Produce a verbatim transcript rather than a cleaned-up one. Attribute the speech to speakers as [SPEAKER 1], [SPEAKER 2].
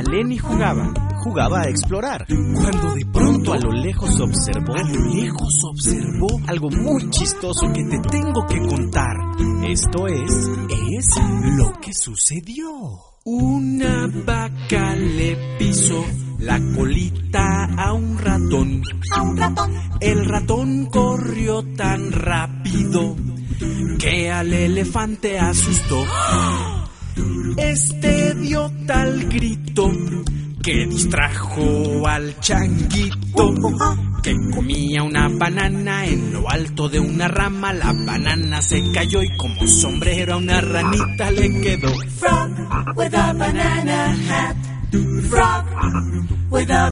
[SPEAKER 1] Lenny jugaba,
[SPEAKER 2] jugaba a explorar,
[SPEAKER 1] cuando de pronto a lo lejos observó,
[SPEAKER 2] a lo lejos observó
[SPEAKER 1] algo muy chistoso que te tengo que contar. Esto es,
[SPEAKER 2] es lo que sucedió.
[SPEAKER 1] Una vaca le pisó la colita a un ratón.
[SPEAKER 3] A un ratón.
[SPEAKER 1] El ratón corrió tan rápido que al elefante asustó. Este dio tal grito que distrajo al changuito, que comía una banana en lo alto de una rama. La banana se cayó y como sombrero a una ranita le quedó.
[SPEAKER 3] Frog with a banana hat. Frog with a